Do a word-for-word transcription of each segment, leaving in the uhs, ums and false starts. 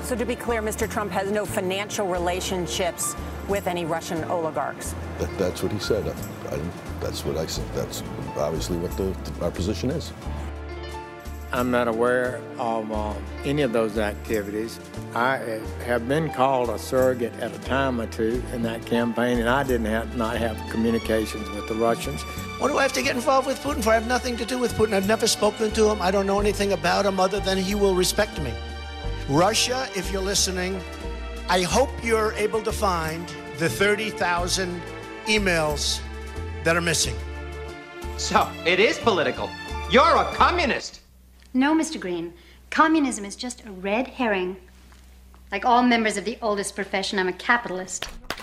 So to be clear, Mister Trump has no financial relationships with any Russian oligarchs. That, that's what he said. I, I, that's what I said. That's obviously what the, our position is. I'm not aware of uh, any of those activities. I uh, have been called a surrogate at a time or two in that campaign, and I didn't have not have communications with the Russians. What do I have to get involved with Putin for? I have nothing to do with Putin. I've never spoken to him. I don't know anything about him other than he will respect me. Russia, if you're listening, I hope you're able to find the thirty thousand emails that are missing. So, it is political. You're a communist. No, Mister Green. Communism is just a red herring. Like all members of the oldest profession, I'm a capitalist.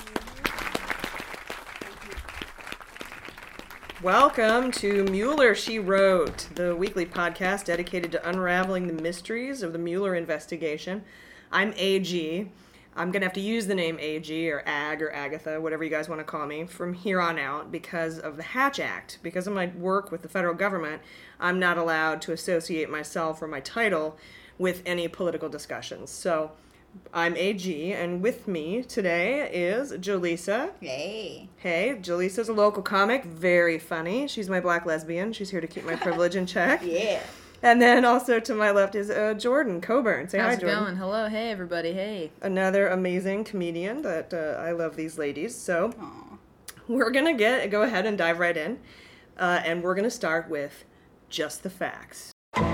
Welcome to Mueller, She Wrote, the weekly podcast dedicated to unraveling the mysteries of the Mueller investigation. I'm A G. I'm going to have to use the name A G or Ag or Agatha, whatever you guys want to call me, from here on out because of the Hatch Act. Because of my work with the federal government, I'm not allowed to associate myself or my title with any political discussions. So I'm A G, and with me today is Jolisa. Hey. Hey, Jolisa's a local comic, very funny. She's my black lesbian. She's here to keep my privilege in check. Yeah. And then also to my left is uh, Jordan Coburn. Say How's hi, Jordan. How's it going? Hello. Hey, everybody. Hey. Another amazing comedian that uh, I love these ladies. So Aww. we're going to get go ahead and dive right in. Uh, and we're going to start with Just the Facts.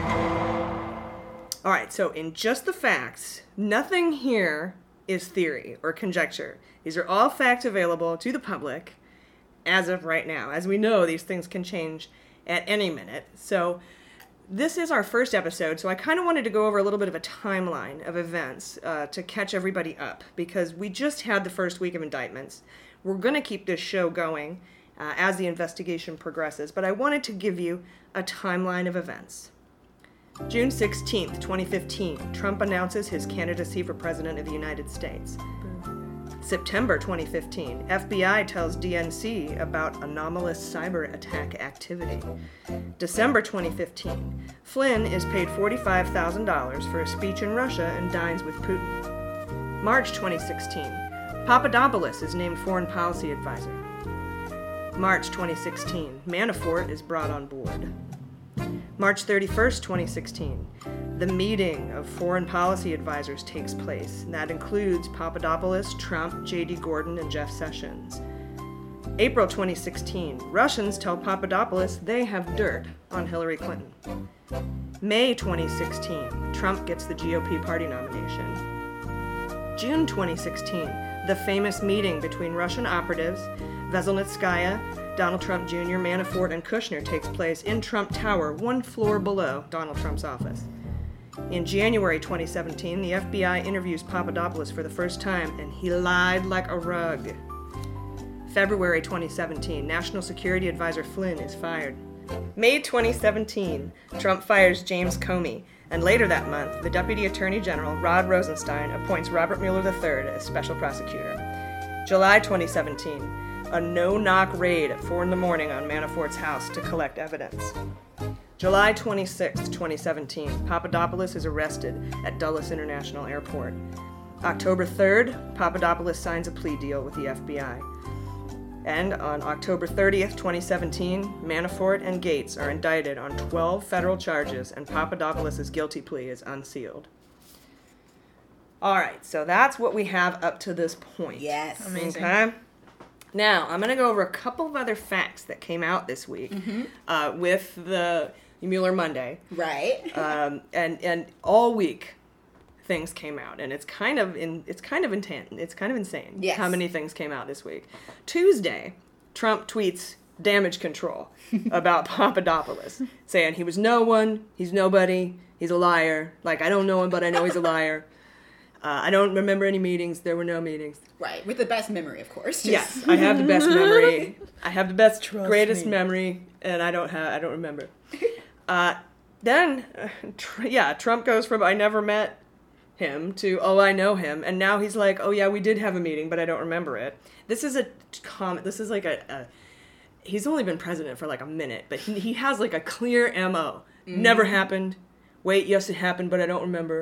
All right, so in Just the Facts, nothing here is theory or conjecture. These are all facts available to the public as of right now. As we know, these things can change at any minute. So this is our first episode, so I kind of wanted to go over a little bit of a timeline of events uh, to catch everybody up, because we just had the first week of indictments. We're going to keep this show going uh, as the investigation progresses, but I wanted to give you a timeline of events. June sixteenth, twenty fifteen, Trump announces his candidacy for President of the United States. September twenty fifteen, F B I tells D N C about anomalous cyber attack activity. December twenty fifteen, Flynn is paid forty-five thousand dollars for a speech in Russia and dines with Putin. March twenty sixteen, Papadopoulos is named Foreign Policy Advisor. March twenty sixteen, Manafort is brought on board. March thirty-first, twenty sixteen, the meeting of foreign policy advisors takes place. And that includes Papadopoulos, Trump, J D Gordon, and Jeff Sessions. April twenty sixteen, Russians tell Papadopoulos they have dirt on Hillary Clinton. May twenty sixteen, Trump gets the G O P party nomination. June twenty sixteen, the famous meeting between Russian operatives, Veselnitskaya, Donald Trump Junior, Manafort, and Kushner takes place in Trump Tower, one floor below Donald Trump's office. In January twenty seventeen, the F B I interviews Papadopoulos for the first time, and he lied like a rug. February twenty seventeen, National Security Advisor Flynn is fired. May twenty seventeen, Trump fires James Comey, and later that month, the Deputy Attorney General, Rod Rosenstein, appoints Robert Mueller the third as special prosecutor. July twenty seventeen, a no-knock raid at four in the morning on Manafort's house to collect evidence. July twenty-sixth, twenty seventeen, Papadopoulos is arrested at Dulles International Airport. October third, Papadopoulos signs a plea deal with the F B I. And on October thirtieth, twenty seventeen, Manafort and Gates are indicted on twelve federal charges, and Papadopoulos' guilty plea is unsealed. All right, so that's what we have up to this point. Yes. Amazing. Okay? Now, I'm going to go over a couple of other facts that came out this week Mm-hmm. uh, with the Mueller Monday. Right. um, and and all week, things came out, and it's kind of in it's kind of intense. It's kind of insane. Yes. How many things came out this week? Tuesday, Trump tweets damage control about Papadopoulos, saying he was no one, he's nobody, he's a liar. Like, I don't know him, but I know he's a liar. Uh, I don't remember any meetings. There were no meetings. Right. With the best memory, of course. Just... Yes, I have the best memory. I have the best, Trust greatest me. memory, and I don't have. I don't remember. Uh, then, uh, tr- yeah, Trump goes from I never met him to oh I know him, and now he's like, oh yeah, we did have a meeting, but I don't remember it. This is a comment. This is like a, a. He's only been president for like a minute, but he he has like a clear M O. Mm-hmm. Never happened. Wait, yes, it happened, but I don't remember.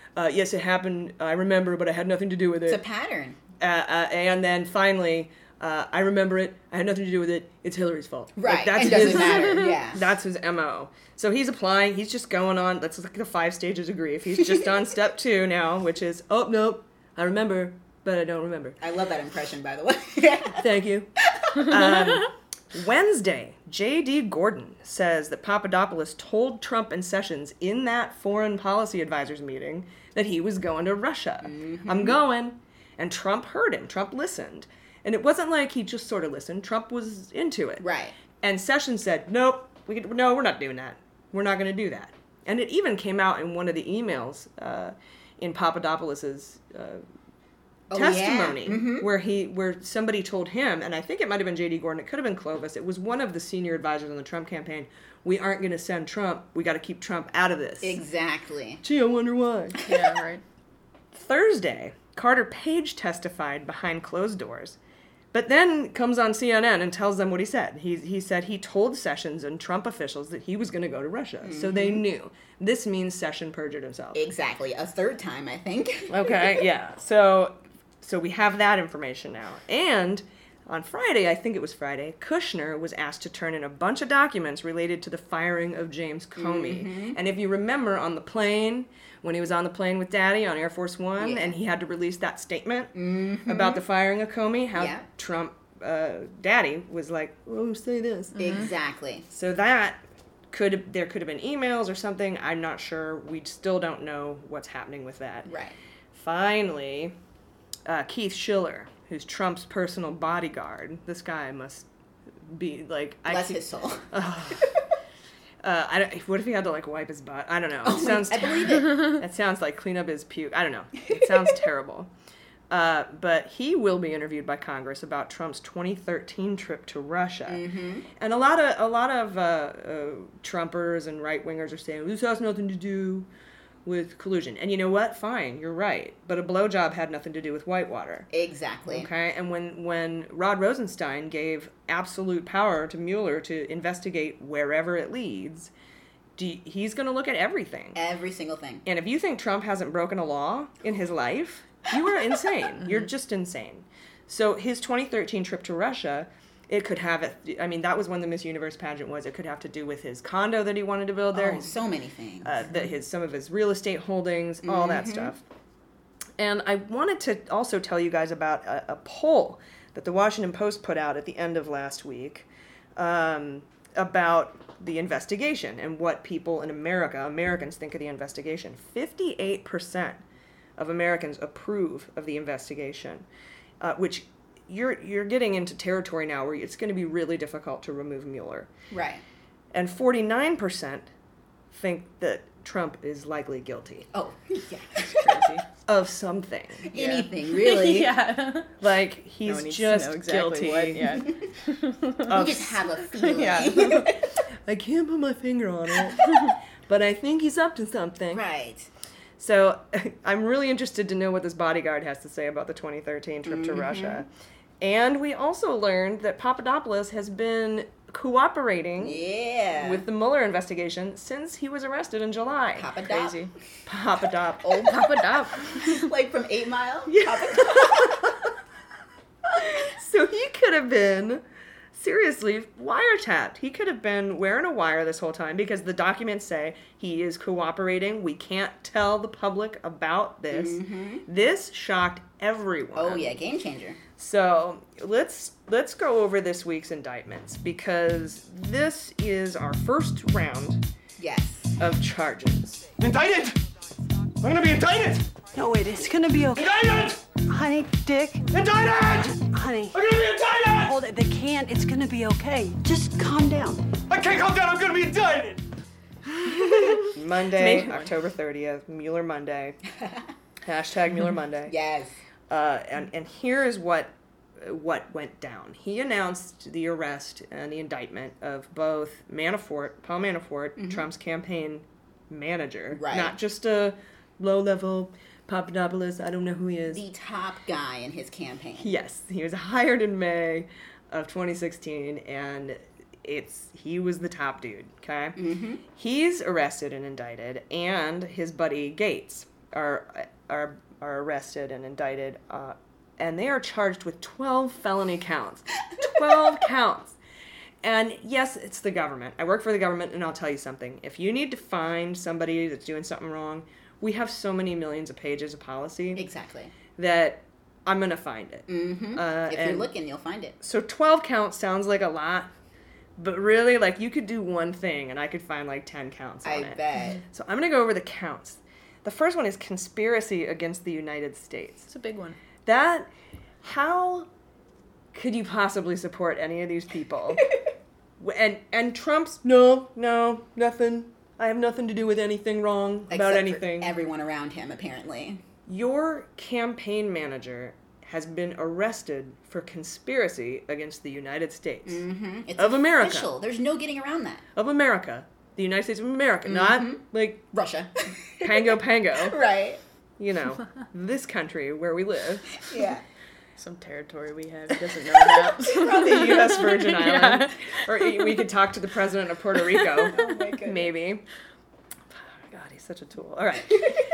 uh, yes, it happened, I remember, but I had nothing to do with it. It's a pattern. Uh, uh, and then finally, uh, I remember it, I had nothing to do with it, it's Hillary's fault. Right, Like, that's it doesn't his, matter, yeah. That's his M O. So he's applying, he's just going on, that's like the five stages of grief. He's just on step two now, which is, oh, nope, I remember, but I don't remember. I love that impression, by the way. Thank you. Um, Wednesday, J D. Gordon says that Papadopoulos told Trump and Sessions in that foreign policy advisors meeting that he was going to Russia. Mm-hmm. I'm going. And Trump heard him. Trump listened. And it wasn't like he just sort of listened. Trump was into it. Right. And Sessions said, nope, we could, no, we're not doing that. We're not going to do that. And it even came out in one of the emails uh, in Papadopoulos's uh, Oh, testimony yeah. mm-hmm. where he where somebody told him, and I think it might have been J D. Gordon, it could have been Clovis, it was one of the senior advisors on the Trump campaign, we aren't going to send Trump, we got to keep Trump out of this. Exactly. Gee, I wonder why. Yeah, right. Thursday, Carter Page testified behind closed doors, but then comes on C N N and tells them what he said. He, he said he told Sessions and Trump officials that he was going to go to Russia, mm-hmm. so they knew. This means Sessions perjured himself. Exactly. A third time, I think. Okay, yeah. So... So we have that information now. And on Friday, I think it was Friday, Kushner was asked to turn in a bunch of documents related to the firing of James Comey. Mm-hmm. And if you remember on the plane, when he was on the plane with Daddy on Air Force One, yeah. and he had to release that statement mm-hmm. about the firing of Comey, how yeah. Trump, uh, Daddy was like, oh, say this. Mm-hmm. Exactly. So that could have, there could have been emails or something. I'm not sure. We still don't know what's happening with that. Right. Finally... Uh, Keith Schiller, who's Trump's personal bodyguard. This guy must be like... Bless I, his soul. Uh, uh, I don't, what if he had to like wipe his butt? I don't know. Oh it sounds my, I believe it. It sounds like clean up his puke. I don't know. It sounds terrible. Uh, but he will be interviewed by Congress about Trump's twenty thirteen trip to Russia. Mm-hmm. And a lot of a lot of uh, uh, Trumpers and right wingers are saying this has nothing to do with collusion. And you know what? Fine, you're right. But a blowjob had nothing to do with Whitewater. Exactly. Okay? And when, when Rod Rosenstein gave absolute power to Mueller to investigate wherever it leads, do you, he's going to look at everything. Every single thing. And if you think Trump hasn't broken a law in his life, you are insane. You're just insane. So his twenty thirteen trip to Russia... It could have, I mean, that was when the Miss Universe pageant was. It could have to do with his condo that he wanted to build there. Oh, so many things. Uh, the, his Some of his real estate holdings, all mm-hmm. that stuff. And I wanted to also tell you guys about a, a poll that the Washington Post put out at the end of last week um, about the investigation and what people in America, Americans think of the investigation. fifty-eight percent of Americans approve of the investigation, uh, which... You're you're getting into territory now where it's going to be really difficult to remove Mueller. Right. And forty-nine percent think that Trump is likely guilty. Oh, yeah. That's crazy. Of something. Yeah. Anything, really. Yeah. Like, he's no just exactly guilty. What, yeah. of, you just have a feeling. Yeah. I can't put my finger on it, but I think he's up to something. Right. So I'm really interested to know what this bodyguard has to say about the twenty thirteen trip mm-hmm. to Russia. And we also learned that Papadopoulos has been cooperating yeah. with the Mueller investigation since he was arrested in July. Papadop. Crazy. Papadop. Old Papadop. Like from Eight Mile? Yeah. So he could have been, seriously, wiretapped. He could have been wearing a wire this whole time because the documents say he is cooperating. We can't tell the public about this. Mm-hmm. This shocked everyone. Oh, yeah, game changer. So let's let's go over this week's indictments because this is our first round yes. of charges. Indicted! I'm gonna be indicted! No, wait, it's gonna be okay. Indicted! Honey, Dick. Indicted! Honey. I'm gonna be indicted! Hold it, they can't. It's gonna be okay. Just calm down. I can't calm down, I'm gonna be indicted! Monday, October thirtieth, Mueller Monday. Hashtag Mueller Monday. Yes. Uh, and, and here is what what went down. He announced the arrest and the indictment of both Manafort, Paul Manafort, mm-hmm. Trump's campaign manager. Right. Not just a low-level Papadopoulos, I don't know who he is. The top guy in his campaign. Yes. He was hired in May of twenty sixteen, and it's he was the top dude, okay? Mm-hmm. He's arrested and indicted, and his buddy Gates. are are are arrested and indicted, uh, and they are charged with twelve felony counts. twelve counts. And yes, it's the government. I work for the government, and I'll tell you something. If you need to find somebody that's doing something wrong, we have so many millions of pages of policy. Exactly. That I'm going to find it. Mm-hmm. Uh, if you're looking, you'll find it. So twelve counts sounds like a lot, but really, like, you could do one thing, and I could find, like, ten counts on I it. I bet. So I'm going to go over the counts. The first one is conspiracy against the United States. It's a big one. That, how could you possibly support any of these people? and and Trump's, no, no, nothing. I have nothing to do with anything wrong Except about for anything. everyone around him, apparently. Your campaign manager has been arrested for conspiracy against the United States Mm-hmm. It's of America. official. There's no getting around that. Of America. The United States of America. Mm-hmm. Not, like... Russia. Pango Pango. Right. You know, this country where we live. Yeah. Some territory we have he doesn't know about. Probably the U S Virgin Islands. Yeah. Or we could talk to the president of Puerto Rico. Oh my goodness. Maybe. God, he's such a tool. All right.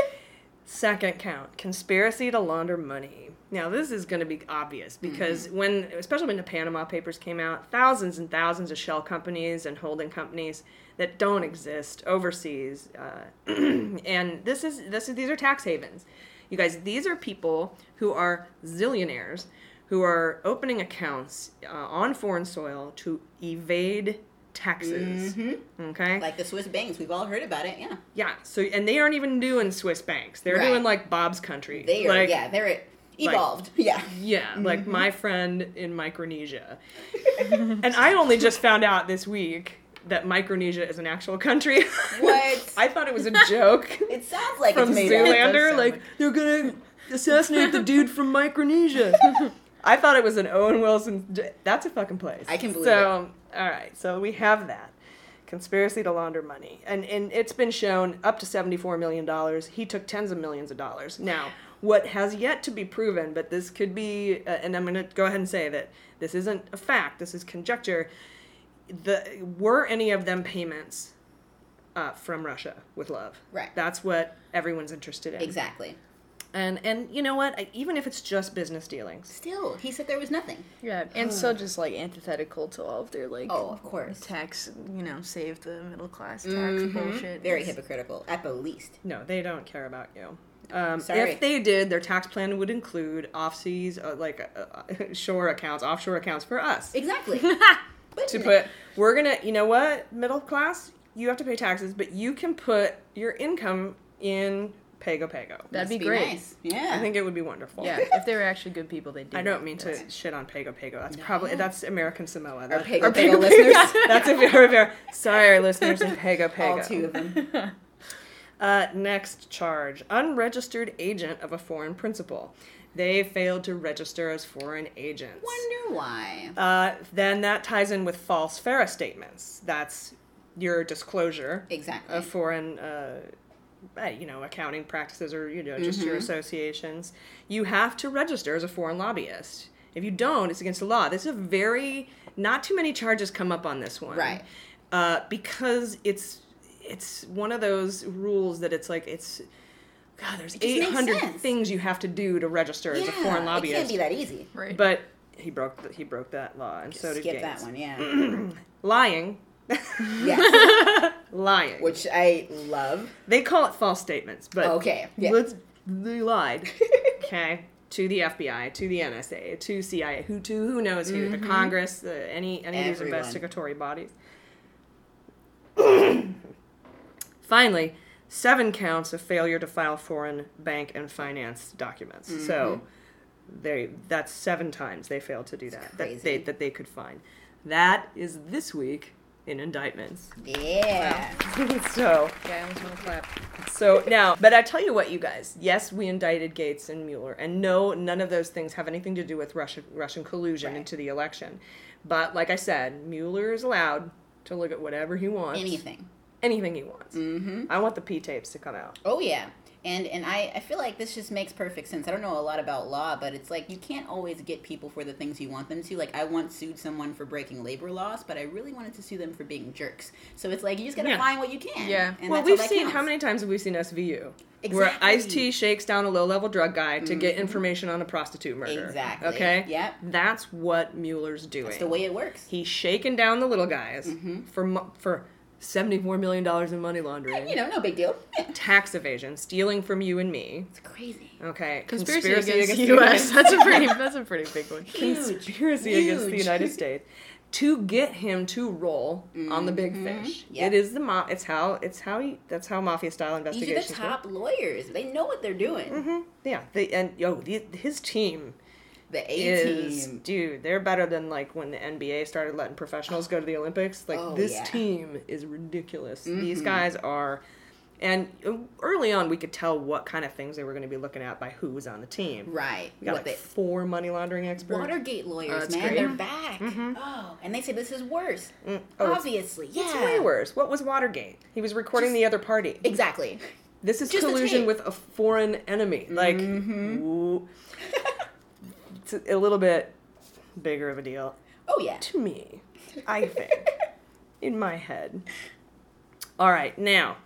Second count, conspiracy to launder money. Now, this is going to be obvious because mm-hmm. when, especially when the Panama Papers came out, thousands and thousands of shell companies and holding companies that don't exist overseas, uh, and this is this is these are tax havens. You guys, these are people who are zillionaires who are opening accounts uh, on foreign soil to evade taxes. Mm-hmm. Okay? Like the Swiss banks. We've all heard about it, yeah. Yeah, so, and they aren't even doing Swiss banks. They're Right. doing, like, Bob's country. They are, like, yeah, they're evolved. Like, yeah. Yeah, Mm-hmm. like my friend in Micronesia. And I only just found out this week that Micronesia is an actual country. What? I thought it was a joke. It sounds like from it's made up. Zoolander. Like, they're gonna assassinate the dude from Micronesia. I thought it was an Owen Wilson. That's a fucking place. I can believe so, it. All right, so we have that. Conspiracy to launder money. And and it's been shown up to seventy-four million dollars. He took tens of millions of dollars. Now, what has yet to be proven, but this could be, uh, and I'm going to go ahead and say that this isn't a fact, this is conjecture, the were any of them payments uh, from Russia with love? Right. That's what everyone's interested in. Exactly. And, and you know what? I, even if it's just business dealings. Still, he said there was nothing. Yeah, and so just like antithetical to all of their like oh, of course, tax, you know, save the middle class tax mm-hmm. bullshit. Very it's... hypocritical, at the least. No, they don't care about you. Um, Sorry. If they did, their tax plan would include off-seas, uh, like uh, shore accounts, offshore accounts for us. Exactly. to put, we're gonna, you know what, middle class, you have to pay taxes, but you can put your income in Pago Pago. That'd be, be great. Nice. Yeah. I think it would be wonderful. Yeah, if they were actually good people, they'd do I don't that. mean That's... to shit on Pago Pago. That's No. probably, that's American Samoa. Our That, Pago Pago listeners. That's a very, very, sorry, our listeners in Pago Pago. All two of them. Uh, next charge, unregistered agent of a foreign principal. They failed to register as foreign agents. Wonder why. Uh, then that ties in with false F A R A statements. That's your disclosure Exactly. of foreign, uh, uh, you know, accounting practices or, you know, just Mm-hmm. your associations. You have to register as a foreign lobbyist. If you don't, it's against the law. This is a very, not too many charges come up on this one. Right. Uh, because it's, it's one of those rules that it's like, it's, God, there's It just makes eight hundred sense. things you have to do to register as a foreign Yeah, lobbyist. it can't be that easy. Right. But he broke the, he broke that law, and so did Skip Gates. that one, yeah. Lying. Yes. Lying. Which I love. They call it false statements, but Okay, yeah. let's, they lied. Okay. To the F B I, to the N S A, to C I A, who to who knows who, the Congress, the, any any of these Everyone. investigatory bodies. Finally, seven counts of failure to file foreign bank and finance documents. Mm-hmm. So they that's seven times they failed to do that that crazy. they that they could find. That is this week in indictments. Yeah. so Yeah, I almost want to clap. so now, but I tell you what, you guys. Yes, we indicted Gates and Mueller, and no, none of those things have anything to do with Russia, Russian collusion Right. into the election. But like I said, Mueller is allowed to look at whatever he wants. Anything. Anything he wants. Mm-hmm. I want the P tapes to come out. Oh, yeah. And and I, I feel like this just makes perfect sense. I don't know a lot about law, but it's like you can't always get people for the things you want them to. Like I once sued someone for breaking labor laws, but I really wanted to sue them for being jerks. So it's like you just gotta Yeah. find what you can. Yeah. And well, that's we've all that seen counts. how many times have we seen S V U? Exactly. Where Ice-T shakes down a low-level drug guy to get information on a prostitute murder. Exactly. Okay? Yep. That's what Mueller's doing. That's the way it works. He's shaking down the little guys Mm-hmm. for mo- for seventy-four million dollars in money laundering. You know, no big deal. Yeah. Tax evasion, stealing from you and me. It's crazy. Okay. Conspiracy, against, the the U S. United- That's a pretty. That's a pretty big one. Huge. Conspiracy against the Huge. United States. To get him to roll on the big Mm-hmm. fish. Yep. It is the mo- it's how it's how you, that's how mafia style These are investigations the work. top lawyers. They know what they're doing. Mm-hmm. Yeah, they, and yo, the, his team The A is, team. dude, they're better than like when the N B A started letting professionals go to the Olympics. Like Oh, this yeah. team is ridiculous. These Mhm. guys are, and early on we could tell what kind of things they were going to be looking at by who was on the team. Right. We got What like they- four money laundering experts. Watergate Oh, lawyers, that's man, great. they're back. Mhm. Oh, and they say this is worse. Mm, oh, it's- Obviously, yeah. It's way worse. What was Watergate? He was recording the other party. Exactly. This is Just the collusion tape. with a foreign enemy. Like, Mhm. ooh. It's a, a little bit bigger of a deal. Oh yeah. To me, I think. In my head. All right, now,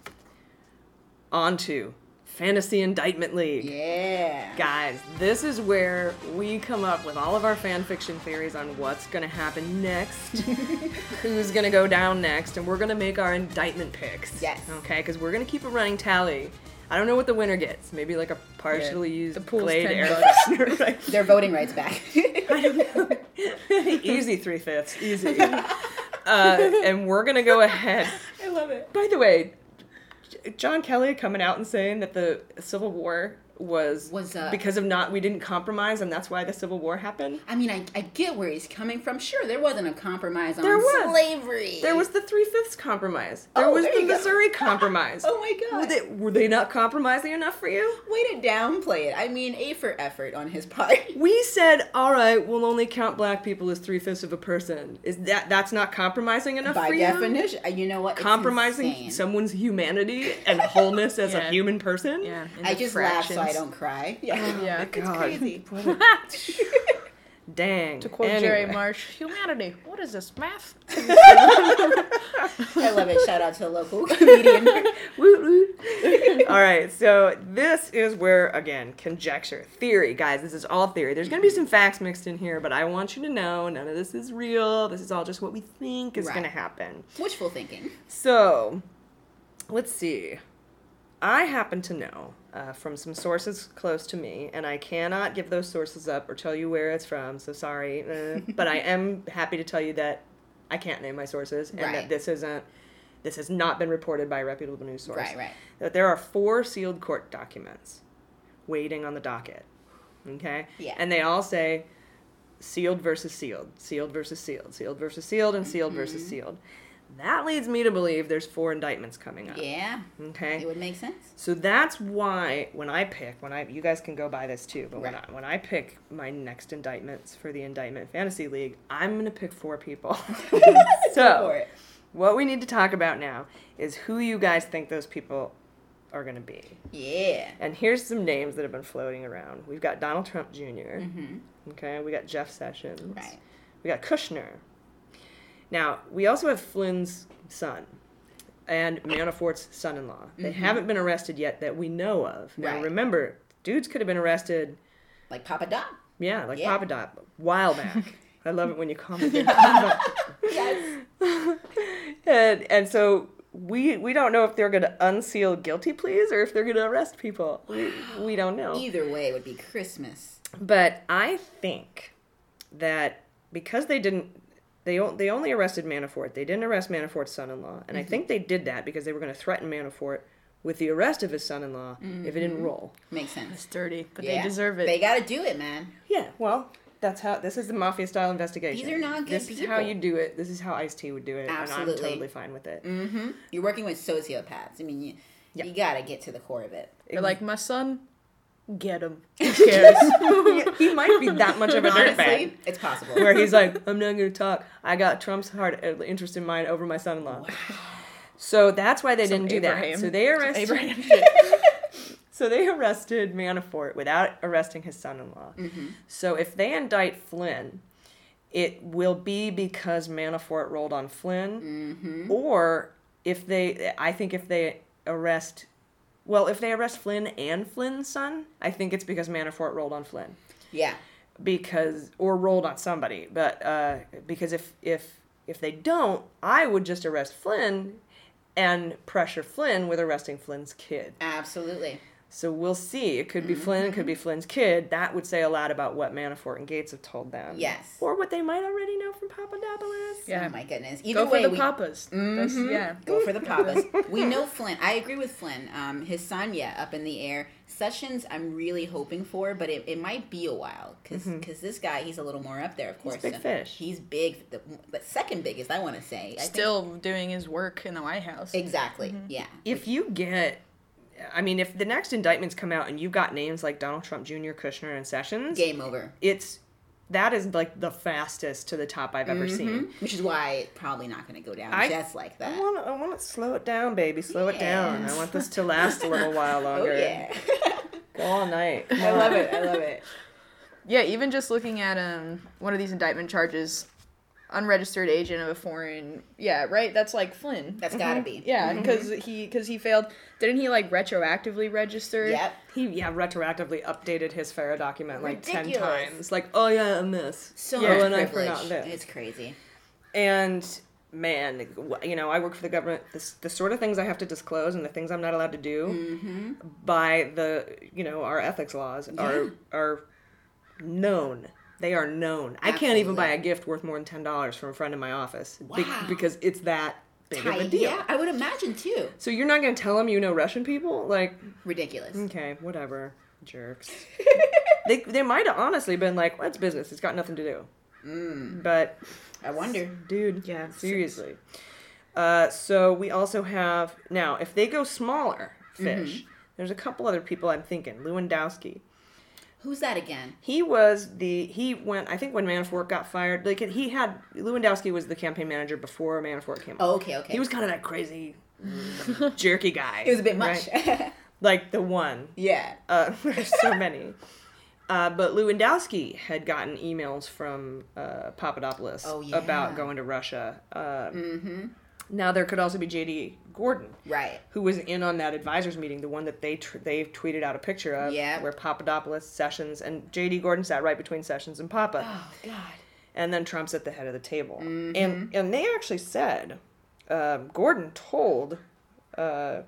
on to Fantasy Indictment League. Yeah. Guys, this is where we come up with all of our fan fiction theories on what's going to happen next, who's going to go down next, and we're going to make our indictment picks. Yes. Okay, because we're going to keep a running tally. I don't know what the winner gets. Maybe like a partially used The pool's Glade ten air bucks. freshener. Right? Their voting rights back. I don't know. Easy three-fifths. Easy. Uh, and we're going to go ahead. I love it. By the way, John Kelly coming out and saying that the Civil War was, Was, uh, because of not, we didn't compromise and that's why the Civil War happened. I mean, I, I get where he's coming from. Sure, there wasn't a compromise on There was. slavery. There was the Three-Fifths Compromise. There Oh, was there the you go. Missouri Compromise. Oh my Were god. they, were they not compromising enough for you? Way to downplay it. I mean, A for effort on his part. We said, all right, we'll only count black people as three-fifths of a person. Is that that's not compromising enough By for you? definition, uh, you know what? It's Compromising insane. someone's humanity and wholeness as a Yeah. human person? Yeah. I just laugh so I fractions. don't cry. Yeah. Yeah. It's crazy. Dang. To quote Anyway. Jerry Marsh, humanity. What is this, math? I love it. Shout out to the local comedian. Woot woot. All right, so this is where, again, conjecture, theory. Guys, this is all theory. There's going to be some facts mixed in here, but I want you to know none of this is real. This is all just what we think is Right. going to happen. Wishful thinking. So, let's see. I happen to know uh, from some sources close to me, and I cannot give those sources up or tell you where it's from, so sorry. Uh, but I am happy to tell you that I can't name my sources, and Right. that this isn't, this has not been reported by a reputable news source. Right, right. That there are four sealed court documents waiting on the docket. Okay? Yeah. And they all say sealed versus sealed, sealed versus sealed, sealed versus sealed, and sealed versus Mm-hmm. sealed. That leads me to believe there's four indictments coming up. Yeah. Okay. It would make sense. So that's why when I pick, when I you guys can go by this too, but when Right. I when I pick my next indictments for the Indictment Fantasy League, I'm gonna pick four people. Go so for it. what we need to talk about now is who you guys think those people are gonna be. Yeah. And here's some names that have been floating around. We've got Donald Trump Junior Mm-hmm. Okay, we got Jeff Sessions. Right. We got Kushner. Now, we also have Flynn's son and Manafort's son-in-law. They Mhm. haven't been arrested yet that we know of. Now, Right. remember, dudes could have been arrested, Like Papa Doc. yeah, like Yeah. Papa Dot, a while back. I love it when you call me their Papa. Yes. and, and so we we don't know if they're going to unseal guilty pleas or if they're going to arrest people. We, we don't know. Either way, it would be Christmas. But I think that because they didn't, they o- they only arrested Manafort. They didn't arrest Manafort's son-in-law, and I think they did that because they were going to threaten Manafort with the arrest of his son-in-law if it didn't roll. Makes sense. It's dirty, but Yeah. they deserve it. They got to do it, man. Yeah, well, that's how. This is the mafia-style investigation. These are not good This is how people. you do it. This is how Ice-T would do it, and Absolutely. I'm totally fine with it. Mm-hmm. You're working with sociopaths. I mean, you Yeah. you got to get to the core of it. They're like, my son, get him. Who cares? he, he might be that much of a dirtbag. Honestly, it's possible. Where he's like, I'm not going to talk. I got Trump's heart uh, interest in mind over my son-in-law. So that's why they Some didn't do Abraham. that. So they arrested. Abraham. So they arrested Manafort without arresting his son-in-law. Mm-hmm. So if they indict Flynn, it will be because Manafort rolled on Flynn, Mm-hmm. or if they, I think if they arrest, well, if they arrest Flynn and Flynn's son, I think it's because Manafort rolled on Flynn. Yeah. Because, or rolled on somebody, but uh, because if if if they don't, I would just arrest Flynn and pressure Flynn with arresting Flynn's kid. Absolutely. So we'll see. It could be mm-hmm. Flynn, it could be Flynn's kid. That would say a lot about what Manafort and Gates have told them. Yes. Or what they might already know from Papadopoulos. Yeah. Oh my goodness. Either Go way, for the we, papas. Mm-hmm. Yeah. Go for the papas. We know Flynn. I agree with Flynn. Um, his son, yeah, up in the air. Sessions, I'm really hoping for, but it, it might be a while because mm-hmm. this guy, he's a little more up there, of course. He's a big fish. He's big, the, but second biggest, I want to say. I Still think. doing his work in the White House. Exactly. Mm-hmm. Yeah. If you get, I mean, if the next indictments come out and you got names like Donald Trump Junior, Kushner, and Sessions, game over. It's that is like the fastest to the top I've ever mm-hmm. seen. Which is why it's probably not going to go down I, just like that. I want to I want to slow it down, baby. Slow yes. it down. I want this to last a little while longer. Oh, yeah. Go all night. Come I on. love it. I love it. Yeah, even just looking at um one of these indictment charges, unregistered agent of a foreign, yeah, right? That's like Flynn. That's mm-hmm. gotta be. Yeah, because mm-hmm. he because he failed. Didn't he like retroactively register? Yep. He yeah retroactively updated his FARA document like Ridiculous. ten times. Like, oh yeah, I'm this. So yeah, much and I privilege. forgot this. It's crazy. And man, you know, I work for the government. This, the sort of things I have to disclose and the things I'm not allowed to do mm-hmm. by the, you know, our ethics laws yeah. are are known. They are known. Absolutely. I can't even buy a gift worth more than ten dollars from a friend in my office wow. be- because it's that big Tight. of a deal. Yeah, I would imagine too. So you're not going to tell them you know Russian people? Like, ridiculous. Okay, whatever. Jerks. they they might have honestly been like, well, it's business. It's got nothing to do. Mm. But I wonder. Dude, yeah, seriously. Uh, so we also have, now, if they go smaller fish, mm-hmm. there's a couple other people I'm thinking. Lewandowski. Who's that again? He was the, he went, I think when Manafort got fired, like he had, Lewandowski was the campaign manager before Manafort came Oh, on. okay, okay. He was kind of that crazy, jerky guy. It was a bit much. Right? Like the one. Yeah. Uh, there's so many. Uh, but Lewandowski had gotten emails from uh, Papadopoulos oh, yeah. about going to Russia. Um, mm-hmm. Now there could also be J D Gordon, right, who was in on that advisors meeting, the one that they tr- they tweeted out a picture of, yeah. where Papadopoulos, Sessions, and J D Gordon sat right between Sessions and Papa. Oh God! And then Trump's at the head of the table, mm-hmm. and and they actually said, um, Gordon told. Uh,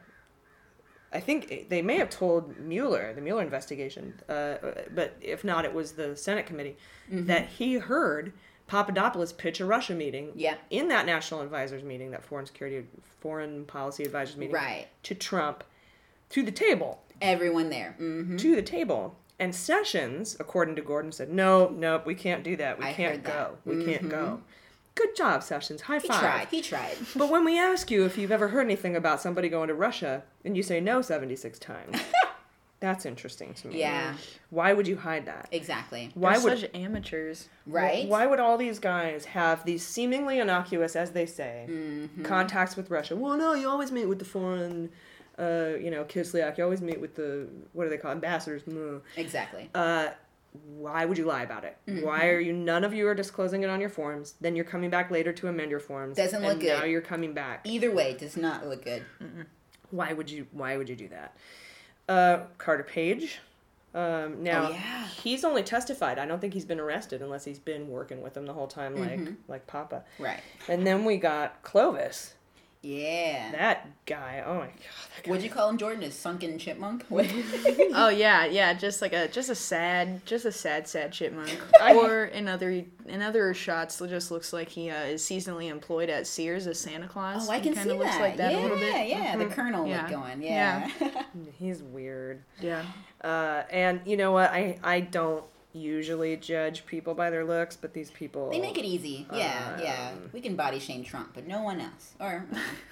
I think they may have told Mueller, the Mueller investigation, uh, but if not, it was the Senate committee, mm-hmm. that he heard Papadopoulos pitch a Russia meeting yeah. in that National Advisors meeting, that Foreign Security, Foreign Policy Advisors meeting, right. to Trump, to the table. Everyone there. Mm-hmm. To the table. And Sessions, according to Gordon, said, no, no, we can't do that. We I can't go. That. We mm-hmm. can't go. Good job, Sessions. High he five. He tried. He tried. But when we ask you if you've ever heard anything about somebody going to Russia, and you say no seventy-six times, that's interesting to me. Yeah. Why would you hide that? Exactly. Why They're would such amateurs? Right. Why would all these guys have these seemingly innocuous, as they say, mm-hmm. contacts with Russia? Well, no, you always meet with the foreign, uh, you know, Kislyak. You always meet with the, what do they call, ambassadors? No. Exactly. Uh, why would you lie about it? Mm-hmm. Why are you, none of you are disclosing it on your forms, then you're coming back later to amend your forms. Doesn't look and good. Now you're coming back. Either way, does not look good. Mm-mm. Why would you, why would you do that? Uh, Carter Page. Um, now, oh, yeah. he's only testified. I don't think he's been arrested unless he's been working with them the whole time, like mm-hmm. like Papa. Right. And then we got Clovis. Yeah. That guy. Oh my god. That guy. What'd you call him, Jordan? A sunken chipmunk? Oh yeah, yeah. Just like a just a sad, just a sad, sad chipmunk. Or in other in other shots, it just looks like he uh, is seasonally employed at Sears as Santa Claus. Oh, I can he see looks that. like that yeah, a little bit. yeah. Mm-hmm. The Colonel yeah. look going. Yeah. yeah. He's weird. Yeah. Uh, and you know what? I I don't usually judge people by their looks, but these people. They make it easy. Yeah, um, yeah. We can body shame Trump, but no one else. Or.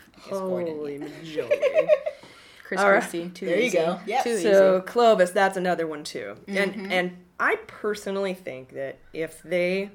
Holy majority. Chris Christie, right. too there easy. you go. Yep. Too so easy. Clovis, that's another one too. Mm-hmm. And and I personally think that if they,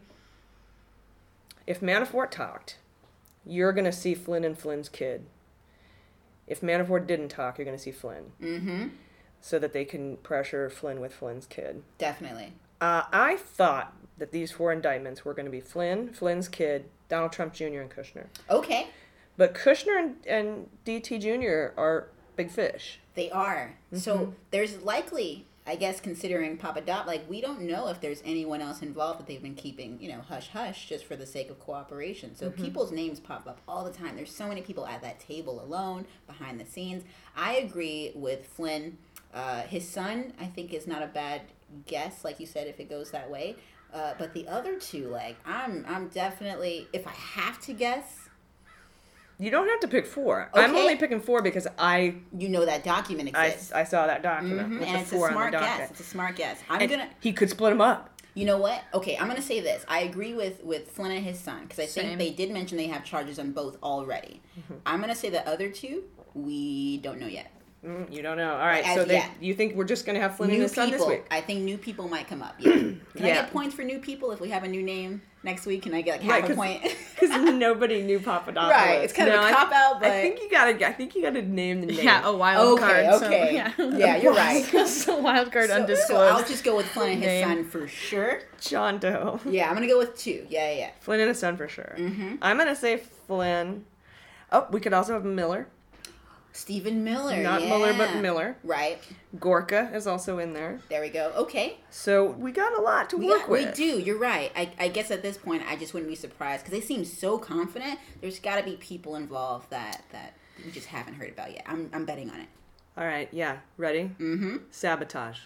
if Manafort talked, you're gonna see Flynn and Flynn's kid. If Manafort didn't talk, you're gonna see Flynn. Mm-hmm. so that they can pressure Flynn with Flynn's kid. Definitely. Uh, I thought that these four indictments were going to be Flynn, Flynn's kid, Donald Trump Junior, and Kushner. Okay. But Kushner and, and D T Junior are big fish. They are. Mm-hmm. So there's likely, I guess, considering Papadopoulos, like, we don't know if there's anyone else involved that they've been keeping, you know, hush-hush just for the sake of cooperation. So mm-hmm. people's names pop up all the time. There's so many people at that table alone, behind the scenes. I agree with Flynn. Uh, his son, I think, is not a bad guess, like you said, if it goes that way. Uh, but the other two, like, I'm I'm definitely, if I have to guess... You don't have to pick four. Okay. I'm only picking four because I... You know that document exists. I, I saw that document. Mm-hmm. With And the it's four a smart on the guess. It's a smart guess. I'm and gonna... He could split them up. You know what? Okay, I'm going to say this. I agree with, with Flynn and his son, because I Same. think they did mention they have charges on both already. Mm-hmm. I'm going to say the other two, we don't know yet. Mm, you don't know. All right, As, so they, yeah. you think we're just going to have Flynn new and his son people, this week? I think new people might come up, yeah. Can Yeah. I get points for new people if we have a new name next week? Can I get like Right, half a point? Because nobody knew Papadopoulos. Right, it's kind of No, a I- cop-out, but... I think you gotta. I think you gotta name the name. Yeah, a wild Okay, card. okay. So, yeah. Yeah, you're right. It's a wild card So, undisclosed. so I'll just go with Flynn and his Name. son for sure. John Doe. Yeah, I'm going to go with two. Yeah, yeah, yeah. Flynn and his son for sure. Mm-hmm. I'm gonna say Flynn. Oh, we could also have Miller. Stephen Miller, Not yeah. Mueller, but Miller. Right. Gorka is also in there. There we go. Okay. So we got a lot to We, work got, we with. do. You're right. I, I guess at this point, I just wouldn't be surprised because they seem so confident. There's got to be people involved that, that we just haven't heard about yet. I'm, I'm betting on it. All right, yeah. Ready? Mm-hmm. Sabotage.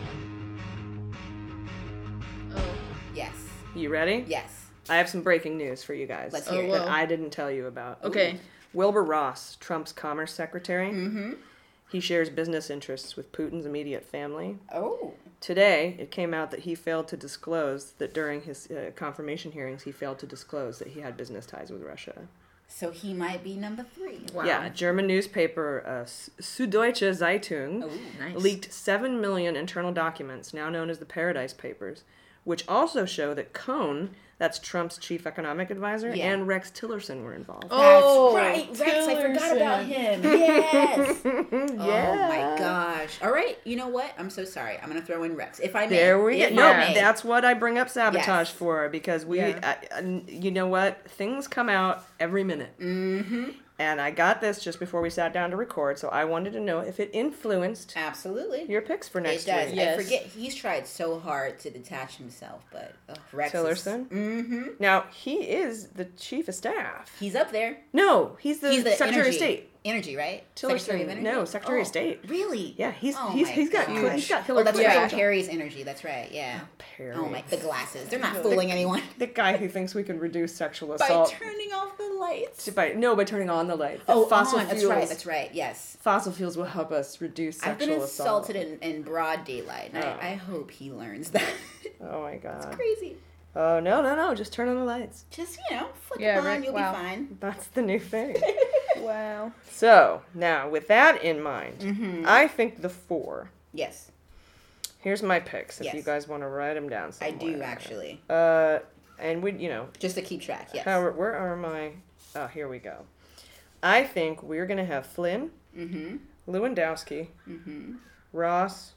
Oh. Yes. You ready? Yes. I have some breaking news for you guys. Let's hear Oh, it. well. That I didn't tell you about. Okay. Wilbur Ross, Trump's commerce secretary. Mm-hmm. He shares business interests with Putin's immediate family. Oh. Today, it came out that he failed to disclose that during his uh, confirmation hearings, he failed to disclose that he had business ties with Russia. So he might be number three. Wow. Yeah, German newspaper uh, Süddeutsche Zeitung Oh, nice. leaked seven million internal documents, now known as the Paradise Papers, which also show that Cohn, that's Trump's chief economic advisor, Yeah. and Rex Tillerson were involved. Oh, That's right. Rex, I forgot Tillerson. about him. Yes. Yeah. Oh, my gosh. All right. You know what? I'm so sorry. I'm going to throw in Rex. If I may. There we go. If No, I may. that's what I bring up sabotage Yes. for, because we, Yeah. uh, uh, you know what? Things come out every minute. Mm-hmm. And I got this just before we sat down to record, so I wanted to know if it influenced Absolutely. your picks for next It does. week. Yes. I forget. He's tried so hard to detach himself, but ugh, Rex Tillerson? Mm-hmm. Now, he is the chief of staff. He's up there. No, he's the, He's the Secretary energy. of State. Energy, right? Tillerson, Secretary of Energy? no, Secretary of Oh, State. Really? Yeah, he's Oh he's my he's got gosh. he's got Oh, Hillary that's Clinton. right. Harry's energy. That's right. Yeah. Perry. Oh my, the glasses. They're not No, fooling the- anyone. The guy who thinks we can reduce sexual By assault turning off the lights. by no by turning on the light. The Oh, fossil on. fuels. That's right. That's right. Yes. Fossil fuels will help us reduce I've sexual been assault. assaulted in, in broad daylight, and Oh. I, I hope he learns that. Oh my god. Crazy. Oh no no no! Just turn on the lights. Just, you know, flick Yeah, them on, right. you'll Wow. be fine. That's the new thing. Wow. So now, with that in mind, Mm-hmm. I think the four. Yes, Here's my picks. If Yes. you guys want to write them down I somewhere. do actually. Uh, and we, you know, Just to keep track, yes. how, where are my? Oh, here we go. I think we're gonna have Flynn, Mm-hmm. Lewandowski, Mm-hmm. Ross,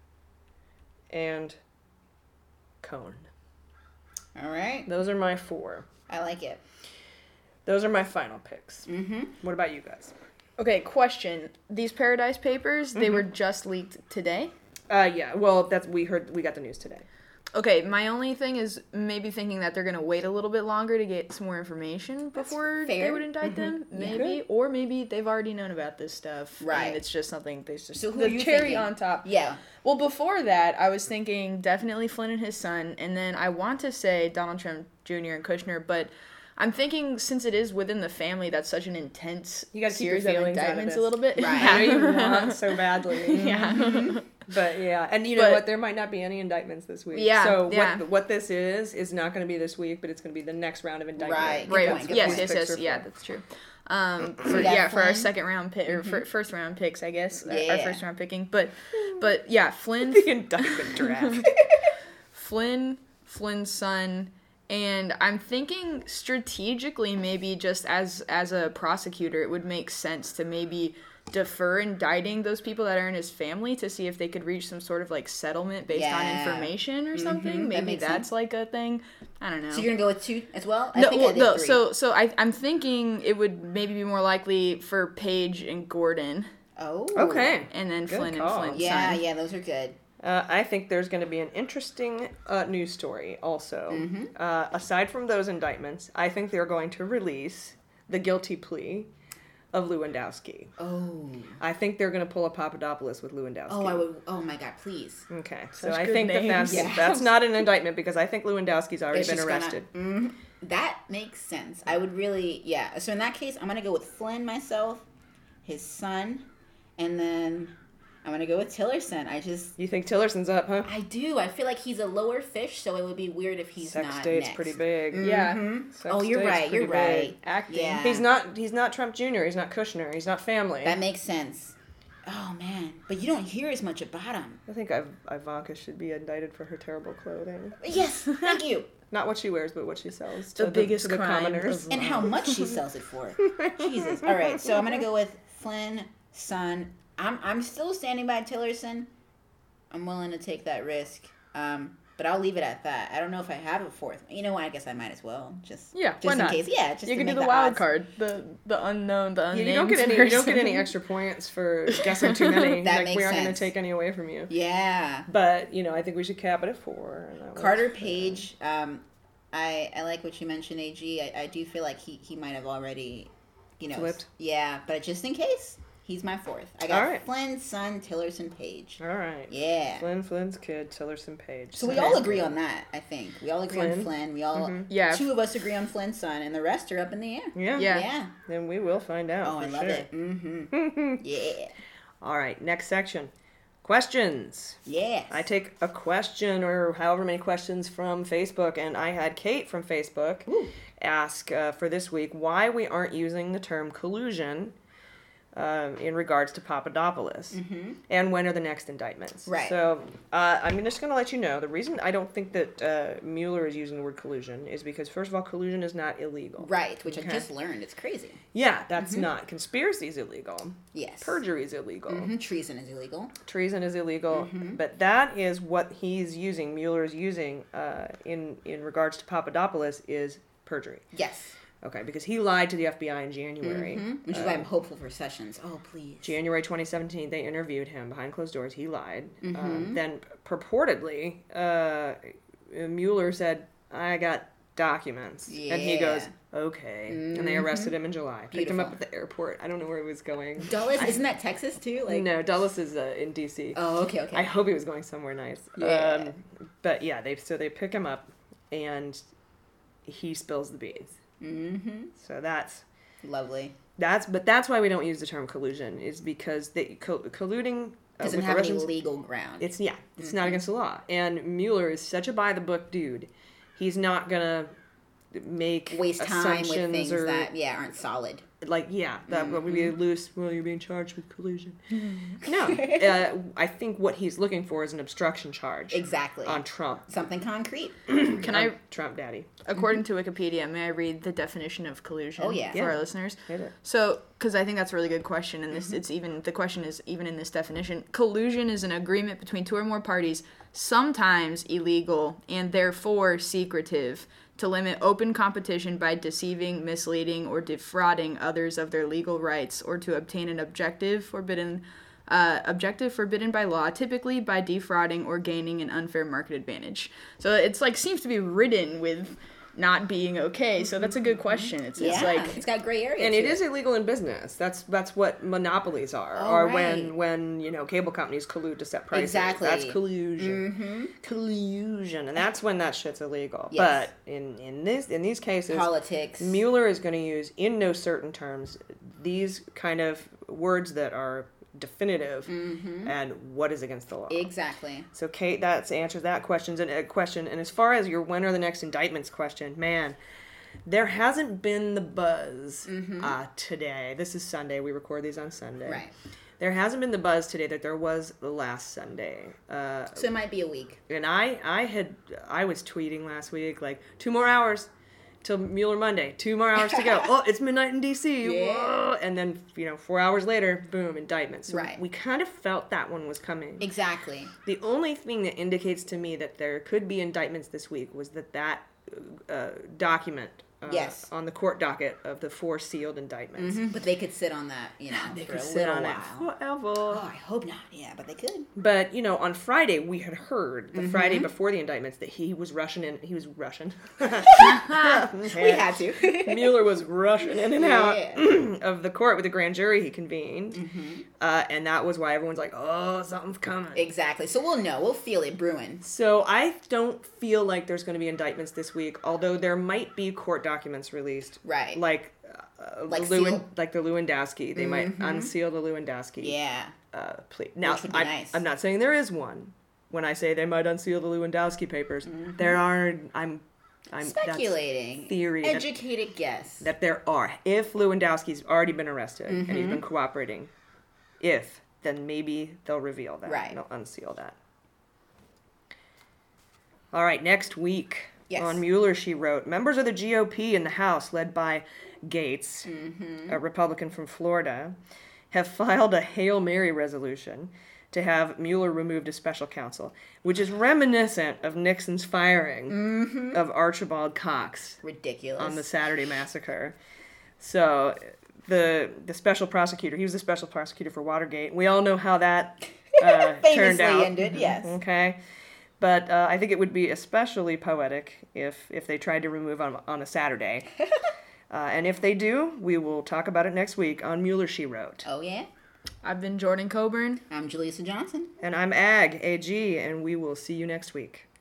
and Cohn. All right. Those are my four. I like it. Those are my final picks. Mm-hmm. What about you guys? Okay, question. These Paradise Papers, they Mm-hmm. were just leaked today? Uh, yeah. Well, that's we heard. We got the news today. Okay, my only thing is maybe thinking that they're going to wait a little bit longer to get some more information before they fair. would indict them. Yeah. Maybe. Or maybe they've already known about this stuff. Right. And it's just something they just... So who the are you cherry thinking? on top. Yeah. Well, before that, I was thinking definitely Flynn and his son, and then I want to say Donald Trump Junior and Kushner, but I'm thinking since it is within the family, that's such an intense You gotta keep your series of feelings out of indictments this. a little bit. Right. I know you want so badly. Yeah. But yeah, and you know But- what? There might not be any indictments this week. Yeah, So yeah. what what this is is not going to be this week, but it's going to be the next round of indictments. Right. Good Right. point, good yes, point. yes, Picks yes. are Yeah, for. that's true. Um, for, that yeah, for our Flynn? second round pick or for first round picks, I guess. our- Our Yeah. first round picking, but but yeah, Flynn, The indictment draft. Flynn, Flynn's son, And I'm thinking strategically, maybe just as as a prosecutor, it would make sense to maybe defer indicting those people that are in his family to see if they could reach some sort of like settlement based Yeah. on information or Mhm, something. that Maybe makes that's sense. like a thing. I don't know. So you're gonna go with two as well? I No, think well, I did no. three. So so I I'm thinking it would maybe be more likely for Paige and Gordon. Oh. Okay. And then Good Flynn call. and Flynn's Yeah, son. yeah, those are good. Uh, I think there's going to be an interesting uh, news story also. Mm-hmm. Uh, aside from those indictments, I think they're going to release the guilty plea of Lewandowski. Oh. I think they're going to pull a Papadopoulos with Lewandowski. Oh, I would. Oh my God, please. Okay, so Such I good think that names. that's, Yes. that's not an indictment because I think Lewandowski's already It's been just gonna- arrested. Mhm. That makes sense. I would really, yeah. So in that case, I'm gonna go with Flynn myself, his son, and then I'm gonna go with Tillerson. I just, You think Tillerson's up, huh? I do. I feel like he's a lower fish, so it would be weird if he's Sex not state's next. pretty big. Yeah. Sex Oh, you're state's right. You're pretty big. right. Acting. Yeah. He's not. He's not Trump Junior He's not Kushner. He's not family. That makes sense. Oh man, but you don't hear as much about him. I think Iv- Ivanka should be indicted for her terrible clothing. Yes, thank you. Not what she wears, but what she sells. The to biggest to the crime commoners. of- And how much she sells it for. Jesus. All right, so I'm gonna go with Flynn, son. I'm I'm still standing by Tillerson. I'm willing to take that risk. Um, but I'll leave it at that. I don't know if I have a fourth. You know what? I guess I might as well. Just Yeah, just why in not? case. Yeah, just You to can do make the wild odds. card, the the unknown, the Yeah, unnamed. you don't get any. You don't get any person. extra points for guessing too many. That like makes we aren't going sense. to take any away from you. Yeah. But you know, I think we should cap it at four. and that works. Carter Page. Um, I I like what you mentioned, A G. I, I do feel like he he might have already, you know, Flipped. Yeah, but just in case, he's my fourth. I got All right. Flynn, son, Tillerson, Page. All right. Yeah. Flynn, Flynn's kid, Tillerson Page. So we Okay. all agree on that, I think. We all agree on Flynn. Flynn. We all, Yeah. two of us agree on Flynn's son, and the rest are up in the air. Yeah. Yeah. Yeah. Then we will find out. Oh, I for love sure. it. Mm-hmm. Yeah. All right. Next section. Questions. Yes. I take a question or however many questions from Facebook, and I had Kate from Facebook ask uh, for this week why we aren't using the term collusion um, in regards to Papadopoulos, Mm-hmm. and when are the next indictments. Right. So uh, I'm just going to let you know the reason I don't think that uh, Mueller is using the word collusion is because, first of all, collusion is not illegal. Right, which Okay. I just learned. It's crazy. Yeah, that's not. Conspiracy is illegal. Yes. Perjury is illegal. Mhm. Treason is illegal. Treason is illegal, Mm-hmm. but that is what he's using. Mueller is using uh, in in regards to Papadopoulos is perjury. Yes. Okay, because he lied to the F B I in January. Mhm. Which is why I'm hopeful for Sessions. Oh, please. January twenty seventeen, they interviewed him behind closed doors. He lied. Mm-hmm. Um, then purportedly, uh, Mueller said, "I got documents," and he Yeah. goes, "Okay." And they arrested him in July. Picked him up Beautiful. at the airport. I don't know where he was going. Dulles, isn't that Texas too? Like. No, Dulles is uh, in D C. Oh, okay, okay. I hope he was going somewhere nice. Yeah. Um, but yeah, they so they pick him up, and he spills the beans. Mm-hmm. So that's Lovely. that's but that's why we don't use the term collusion is because they co- colluding uh, Doesn't with have the any Russians. legal ground. It's yeah, it's Mm-hmm. not against the law. And Mueller is such a by the book dude. He's not gonna make Waste time with assumptions things or that yeah aren't solid. like yeah that would be Mm-hmm. loose. Well, you're being charged with collusion. No, uh, I think what he's looking for is an obstruction charge Exactly. on Trump. Something concrete. Can I, Trump daddy. according to Wikipedia, may I read the definition of collusion Oh, yeah. for Yeah. our listeners? Hit it. So, because I think that's a really good question, and this it's even the question is even in this definition, collusion is an agreement between two or more parties, sometimes illegal and therefore secretive, to limit open competition by deceiving, misleading, or defrauding others of their legal rights, or to obtain an objective forbidden. Uh, objective forbidden by law, typically by defrauding or gaining an unfair market advantage. So it's like seems to be ridden with not being okay. So that's a good question. It's, Yeah. it's like it's got gray area. And to it is illegal in business. That's that's what monopolies are, Oh, or right. when when you know cable companies collude to set prices. Exactly. That's collusion. Mm-hmm. Collusion, and that's when that shit's illegal. Yes. But in in this in these cases, Politics. Mueller is going to use in no certain terms these kind of words that are definitive Mm-hmm. and what is against the law. Exactly. So Kate, that answers that questions and uh, question. And as far as your when are the next indictments question, man, there hasn't been the buzz uh, today. This is Sunday. We record these on Sunday. Mm-hmm. Right. There hasn't been the buzz today that there was the last Sunday. Uh, So it might be a week. and I, I had, I was tweeting last week like two more hours till Mueller Monday. Two more hours to go. Oh, it's midnight in D C. Yeah. Whoa. And then you know, four hours later, boom, indictment. So Right. we kind of felt that one was coming. Exactly. The only thing that indicates to me that there could be indictments this week was that that uh, document. Uh, Yes. On the court docket of the four sealed indictments. But they could sit on that, you know, They for could a sit little on while. it forever. Oh, I hope not. Yeah, but they could. But you know, on Friday we had heard the Friday Mhm. before the indictments that he was rushing in. He was Russian. We had to. Mueller was rushing in and out Yeah. of the court with the grand jury he convened, Mm-hmm. uh, and that was why everyone's like, "Oh, something's coming." Exactly. So we'll know. We'll feel it brewing. So I don't feel like there's going to be indictments this week, although there might be court documents released. Right. Like, uh, Like Lewin, seal- like the Lewandowski. They might Mhm. unseal the Lewandowski. Yeah. Uh, plea. Now, Which would be I, nice. I'm not saying there is one. When I say they might unseal the Lewandowski papers, there are. I'm. I'm that's Speculating. theory. that- Educated guess. that there are. If Lewandowski's already been arrested and he's Mhm. been cooperating, if, then maybe they'll reveal that. Right. They'll unseal that. All right, next week Yes. on Mueller, she wrote, members of the G O P in the House, led by Gates, Mm-hmm. a Republican from Florida, have filed a Hail Mary resolution to have Mueller removed as special counsel, which is reminiscent of Nixon's firing Mm-hmm. of Archibald Cox Ridiculous. on the Saturday massacre. So the the special prosecutor, he was the special prosecutor for Watergate. We all know how that uh, turned Famously out. ended, yes. Okay. But uh, I think it would be especially poetic if if they tried to remove on on a Saturday. uh, and if they do, we will talk about it next week on Mueller, She Wrote. Oh, yeah? I've been Jordan Coburn. I'm Jaleesa Johnson. And I'm Ag, A G, and we will see you next week.